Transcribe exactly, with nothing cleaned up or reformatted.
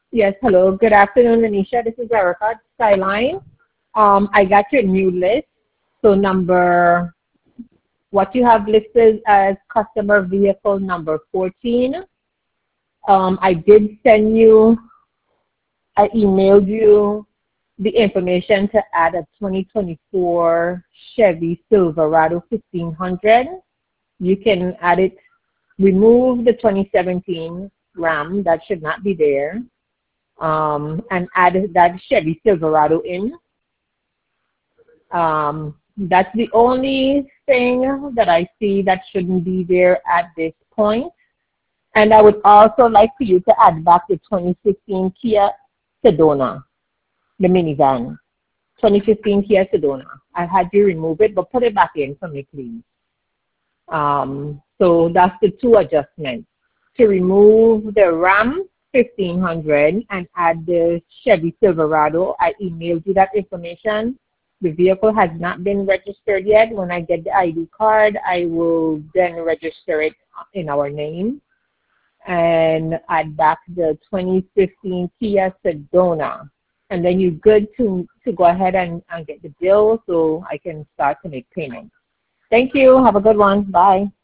Yes, hello. Good afternoon, Anisha. This is Erica at Skyline. Um, I got your new list. So number, what you have listed as customer vehicle number fourteen. Um, I did send you, I emailed you the information to add a twenty twenty-four Chevy Silverado fifteen hundred. You can add it, remove the twenty seventeen Ram, that should not be there, um, and add that Chevy Silverado in. Um, that's the only thing that I see that shouldn't be there at this point. And I would also like for you to add back the twenty fifteen Kia Sedona, the minivan. twenty fifteen Kia Sedona. I had you remove it, but put it back in for me, please. Um, so that's the two adjustments. To remove the Ram fifteen hundred and add the Chevy Silverado, I emailed you that information. The vehicle has not been registered yet. When I get the I D card, I will then register it in our name and add back the twenty fifteen Kia Sedona. And then you're good to, to go ahead and, and get the bill so I can start to make payments. Thank you. Have a good one. Bye.